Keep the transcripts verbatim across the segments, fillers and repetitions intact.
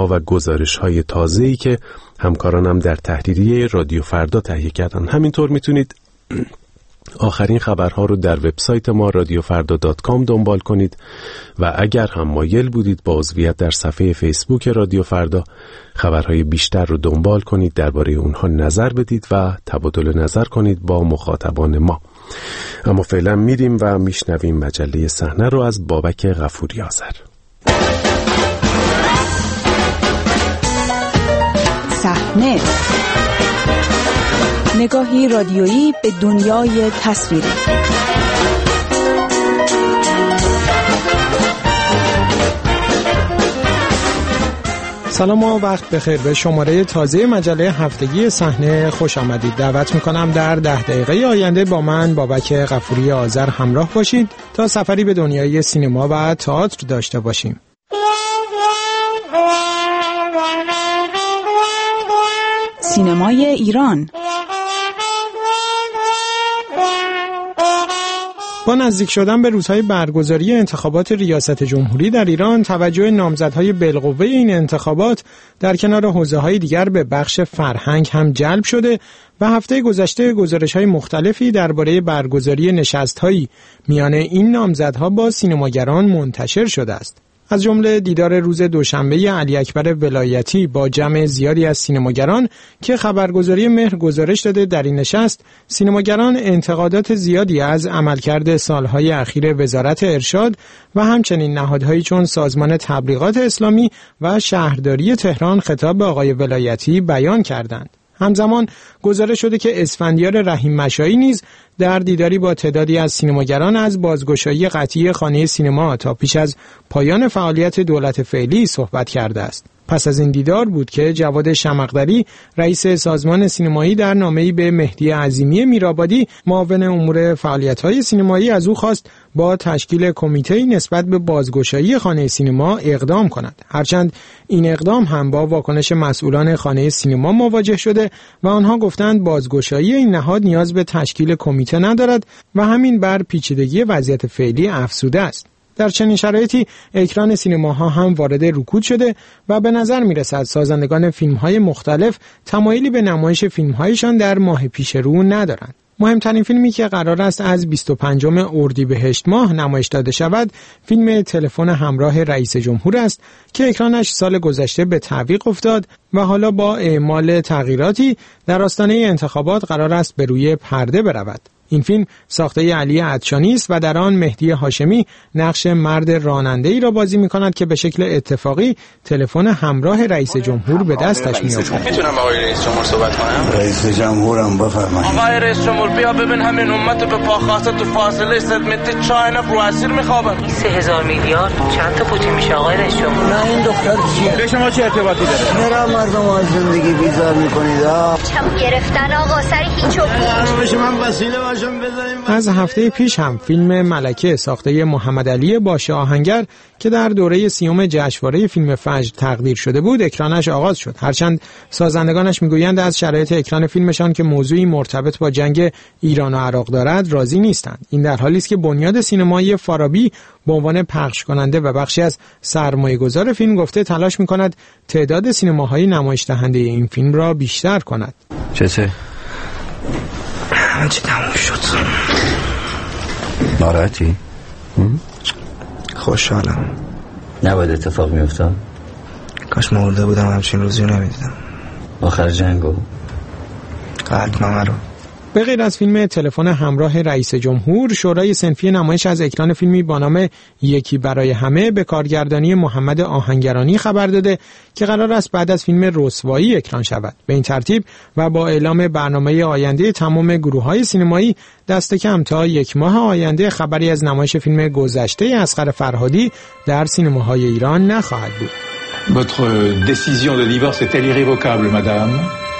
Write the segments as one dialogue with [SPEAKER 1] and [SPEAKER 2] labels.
[SPEAKER 1] ها و گزارش های تازه‌ای که همکارانم در تحریریه رادیو فردا تهیه کردن. همینطور میتونید آخرین خبرها رو در وبسایت ما رادیو فردا دات کام دنبال کنید و اگر هم مایل بودید با عضویت در صفحه فیسبوک رادیو فردا خبرهای بیشتر رو دنبال کنید، درباره اونها نظر بدید و تبادل نظر کنید با مخاطبان ما. اما فعلا میریم و میشنویم مجله صحنه رو از بابک غفوری آذر.
[SPEAKER 2] صحنه، نگاهی رادیویی به دنیای تصویری.
[SPEAKER 3] سلام و وقت بخیر. به شماره تازه مجله هفتگی صحنه خوش آمدید. دعوت میکنم در ده دقیقه آینده با من بابک غفوری آذر همراه باشید تا سفری به دنیای سینما و تئاتر داشته باشیم.
[SPEAKER 2] سینمای ایران.
[SPEAKER 3] با نزدیک شدن به روزهای برگزاری انتخابات ریاست جمهوری در ایران، توجه نامزدهای بالقوه این انتخابات در کنار حوزه‌های دیگر به بخش فرهنگ هم جلب شده و هفته گذشته گزارش‌های مختلفی درباره برگزاری نشست‌هایی میان این نامزدها با سینماگران منتشر شده است. از جمله دیدار روز دوشنبه علی اکبر ولایتی با جمع زیادی از سینماگران که خبرگزاری مهر گزارش داده در این نشست، سینماگران انتقادات زیادی از عملکرد سالهای اخیر وزارت ارشاد و همچنین نهادهایی چون سازمان تبلیغات اسلامی و شهرداری تهران خطاب به آقای ولایتی بیان کردند. همزمان گزارش شده که اسفندیار رحیم مشایی نیز در دیداری با تعدادی از سینماگران از بازگشایی قطعی خانه سینما تا پیش از پایان فعالیت دولت فعلی صحبت کرده است. پس از این دیدار بود که جواد شمقدری رئیس سازمان سینمایی در نامه‌ای به مهدی عظیمی میرآبادی معاون امور فعالیت‌های سینمایی از او خواست با تشکیل کمیته‌ای نسبت به بازگشایی خانه سینما اقدام کند. هرچند این اقدام هم با واکنش مسئولان خانه سینما مواجه شده و آنها گفتند بازگشایی این نهاد نیاز به تشکیل کمیته ندارد و همین بر پیچیدگی وضعیت فعلی افزوده است. در چنین شرایطی اکران سینماها هم وارد رکود شده و به نظر میرسد سازندگان فیلم‌های مختلف تمایلی به نمایش فیلم‌هایشان در ماه پیش رو ندارند. مهمترین فیلمی که قرار است از بیست و پنجم اردیبهشت ماه نمایش داده شود، فیلم تلفن همراه رئیس جمهور است که اکرانش سال گذشته به تعویق افتاد و حالا با اعمال تغییراتی در آستانه انتخابات قرار است به روی پرده برود. این فیلم ساخته علی عطشانی است و در آن مهدی هاشمی نقش مرد راننده‌ای را بازی می‌کند که به شکل اتفاقی تلفن همراه رئیس جمهور به دستش می‌افتد.
[SPEAKER 4] میتونم با آقای رئیس جمهور صحبت کنم؟
[SPEAKER 5] رئیس جمهورم بفرمایید.
[SPEAKER 4] آقای رئیس جمهور بیا ببین همین امت به پاخاسته تو فاصله صد متر چاینا رو اسیر می‌خوابن.
[SPEAKER 6] سه هزار میلیارد چند تا پوتی میشه آقای رئیس جمهور؟
[SPEAKER 5] نه این دختر چیه؟
[SPEAKER 4] به شما چه ارتباطی داره؟
[SPEAKER 5] چرا مردم از زندگی بیزار می‌کنید؟
[SPEAKER 7] چم گرفتن آقا سر هیچ و
[SPEAKER 5] پوچ. من وسیله باشم بزنیم.
[SPEAKER 3] از هفته پیش هم فیلم ملکه ساخته محمد علی باشه آهنگر که در دوره سیوم جشنواره فیلم فجر تقدیر شده بود اکرانش آغاز شد. هرچند سازندگانش میگویند از شرایط اکران فیلمشان که موضوعی مرتبط با جنگ ایران و عراق دارد راضی نیستند. این در حالی است که بنیاد سینمایی فارابی به عنوان پخش کننده و بخشی از سرمایه‌گذار فیلم گفته تلاش می‌کند تعداد سینماهای نمایش دهنده این فیلم را بیشتر کند.
[SPEAKER 8] چته؟
[SPEAKER 5] همه چی تموم شد.
[SPEAKER 8] ناراحتی؟
[SPEAKER 5] خوشحالم.
[SPEAKER 8] نباید اتفاق میافتاد.
[SPEAKER 5] کاش مرده بودم همچین روزی رو نمیدیدم.
[SPEAKER 8] آخر جنگو
[SPEAKER 5] قلب نامه رو.
[SPEAKER 3] به غیر از فیلم تلفن همراه رئیس جمهور، شورای صنفی نمایش از اکران فیلمی با نام یکی برای همه به کارگردانی محمد آهنگرانی خبر داده که قرار است بعد از فیلم رسوایی اکران شود. به این ترتیب و با اعلام برنامه آینده تمام گروه‌های سینمایی، دست کم تا یک ماه آینده خبری از نمایش فیلم گذشته اصغر فرهادی در سینماهای ایران نخواهد بود.
[SPEAKER 9] Votre décision de divorce est-elle irrévocable, madame?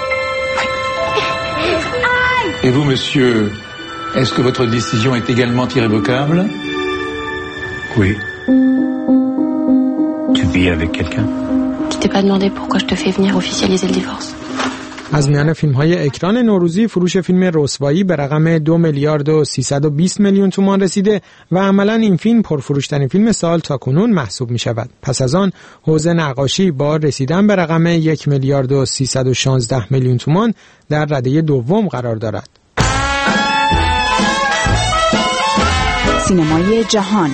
[SPEAKER 9] Et vous, monsieur, est-ce que votre décision est également irrévocable? Oui.
[SPEAKER 8] Tu vis avec quelqu'un?
[SPEAKER 10] Tu t'es pas demandé pourquoi je te fais venir officialiser le divorce?
[SPEAKER 3] از میان فیلم‌های اکران نوروزی فروش فیلم رسوایی به رقم دو میلیارد و سیصد و بیست میلیون تومان رسیده و عملاً این فیلم پرفروشترین فیلم سال تاکنون محسوب می‌شود. پس از آن حوض نقاشی با رسیدن به رقم یک میلیارد و سیصد و شانزده میلیون تومان در رده دوم قرار دارد.
[SPEAKER 2] سینمای جهان.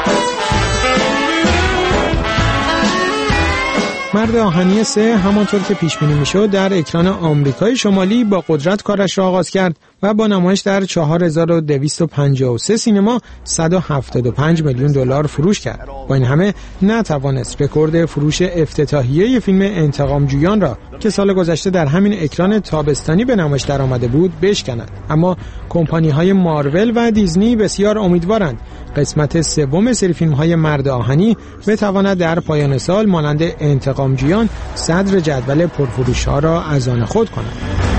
[SPEAKER 3] مرد آهنی سه همانطور که پیش بینی میشد در اکران آمریکای شمالی با قدرت کارش را آغاز کرد و با نمایش در چهار هزار و دویست و پنجاه و سه سینما صد و هفتاد و پنج میلیون دلار فروش کرد. با این همه نتوانست رکورد فروش افتتاحیه فیلم انتقام جویان را که سال گذشته در همین اکران تابستانی به نمایش درآمده بود بشکند. اما کمپانی‌های مارول و دیزنی بسیار امیدوارند قسمت سوم سری فیلم‌های مرد آهنی بتواند در پایان سال مانند انتقام جویان صدر جدول پرفروش‌ها را از آن خود کند.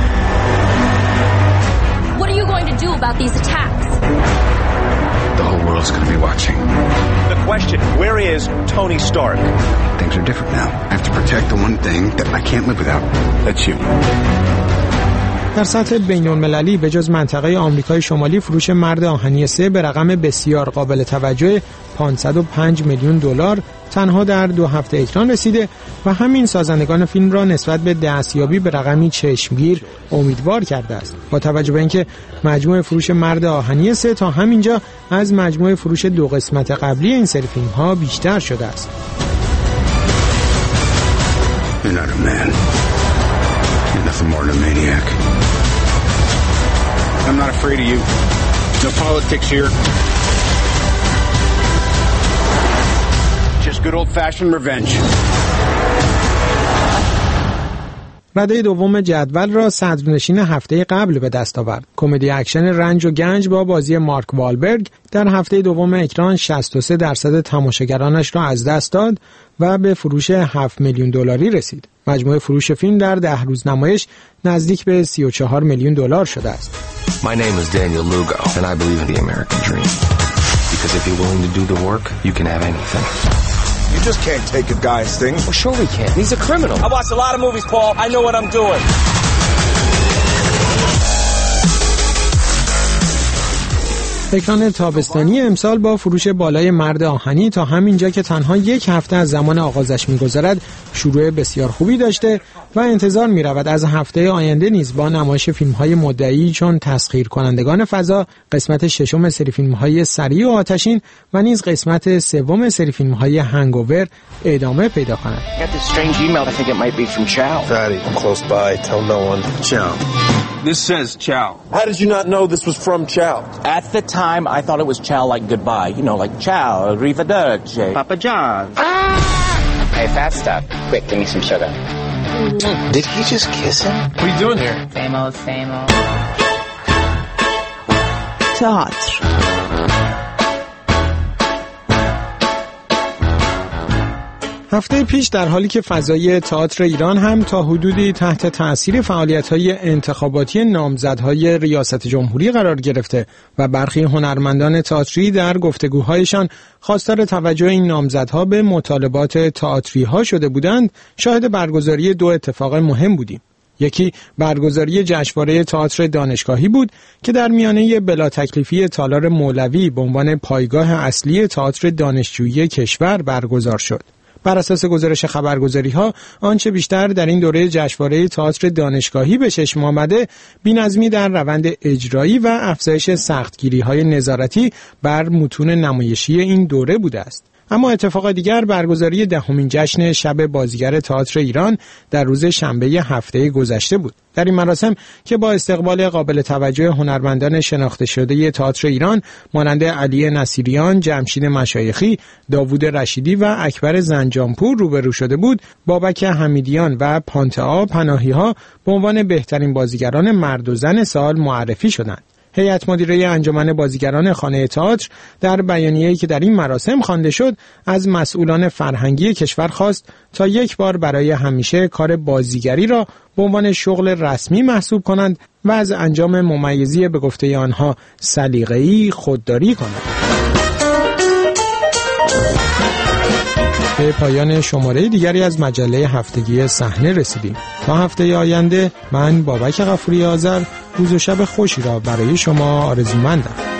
[SPEAKER 10] What are you going to do about these attacks?
[SPEAKER 11] The whole world's going to be watching.
[SPEAKER 12] The question, where is Tony Stark?
[SPEAKER 11] Things are different now. I have to protect the one thing that I can't live without. That's you.
[SPEAKER 3] در سطح بین‌المللی به جز منطقه آمریکای شمالی فروش مرد آهنی سه به رقم بسیار قابل توجه پانصد و پنج میلیون دلار تنها در دو هفته اکران رسیده و همین سازندگان فیلم را نسبت به دستیابی به رقمی چشمگیر امیدوار کرده است. با توجه به اینکه مجموع فروش مرد آهنی سه تا همینجا از مجموع فروش دو قسمت قبلی این سری فیلم ها بیشتر شده است.
[SPEAKER 11] You're not a man. You're nothing more than a maniac. I'm not afraid of you. No politics here. Just good old-fashioned revenge.
[SPEAKER 3] رده دوم جدول را صدرنشین هفته قبل به دست آورد. کمدی اکشن رنج و گنج با بازی مارک والبرگ در هفته دوم اکران شصت و سه درصد تماشاگرانش را از دست داد و به فروش هفت میلیون دلاری رسید. مجموع فروش فیلم در ده روز نمایش نزدیک به سی و چهار میلیون دلار شده است.
[SPEAKER 13] My name is Daniel Lugo and I believe in the American dream. Because if you're willing to do the work, you can have anything.
[SPEAKER 11] You just can't take a guy's thing.
[SPEAKER 13] Well, sure we can. He's a criminal.
[SPEAKER 4] I watched a lot of movies, Paul. I know what I'm doing.
[SPEAKER 3] اکران تابستانی امسال با فروش بالای مرد آهنی تا همینجا که تنها یک هفته از زمان آغازش می‌گذرد شروع بسیار خوبی داشته و انتظار می‌رود از هفته آینده نیز با نمایش فیلم‌های مدعی چون تسخیر کنندگان فضا، قسمت ششم سری فیلم‌های سریع و آتشین و نیز قسمت سوم سری فیلم‌های هنگوور ادامه پیدا کند.
[SPEAKER 12] This says Chow. How did you not know this was from Chow?
[SPEAKER 4] At the time, I thought it was Chow like goodbye. You know, like Chow, Arrivederci. Papa John.
[SPEAKER 14] Hey, fat stuff. Quick, give me some sugar.
[SPEAKER 12] Did he just kiss him? What are you doing here?
[SPEAKER 6] Same old, same old.
[SPEAKER 2] تئاتر.
[SPEAKER 3] هفته پیش در حالی که فضای تئاتر ایران هم تا حدودی تحت تأثیر فعالیت‌های انتخاباتی نامزدهای ریاست جمهوری قرار گرفته و برخی هنرمندان تئاتری در گفتگوهایشان خواستار توجه این نامزدها به مطالبات تئاتری‌ها شده بودند، شاهد برگزاری دو اتفاق مهم بودیم. یکی برگزاری جشنواره تئاتر دانشگاهی بود که در میانه بلا تکلیفی تالار مولوی به عنوان پایگاه اصلی تئاتر دانشجویی کشور برگزار شد. بر اساس گزارش خبرگزاری‌ها آنچه بیشتر در این دوره جشنواره تئاتر دانشگاهی به چشم آمده بی‌نظمی در روند اجرایی و افزایش سختگیری‌های نظارتی بر متون نمایشی این دوره بوده است. اما اتفاق دیگر برگزاری دهمین جشن شب بازیگر تئاتر ایران در روز شنبه هفته گذشته بود. در این مراسم که با استقبال قابل توجه هنرمندان شناخته شده تئاتر ایران مانند علی نصیریان، جمشید مشایخی، داوود رشیدی و اکبر زنجانپور روبرو شده بود، بابک حمیدیان و پانتئا پناهی‌ها به عنوان بهترین بازیگران مرد و زن سال معرفی شدند. هیئت مدیره انجمن بازیگران خانه تئاتر در بیانیه‌ای که در این مراسم خوانده شد از مسئولان فرهنگی کشور خواست تا یک بار برای همیشه کار بازیگری را به عنوان شغل رسمی محسوب کنند و از انجام ممیزی به گفته آنها سلیقه‌ای خودداری کنند. به پایان شماره دیگری از مجله هفتگی صحنه رسیدیم. تا هفته آینده من بابک غفوری آذر روز و شب خوشی را برای شما آرزومندم.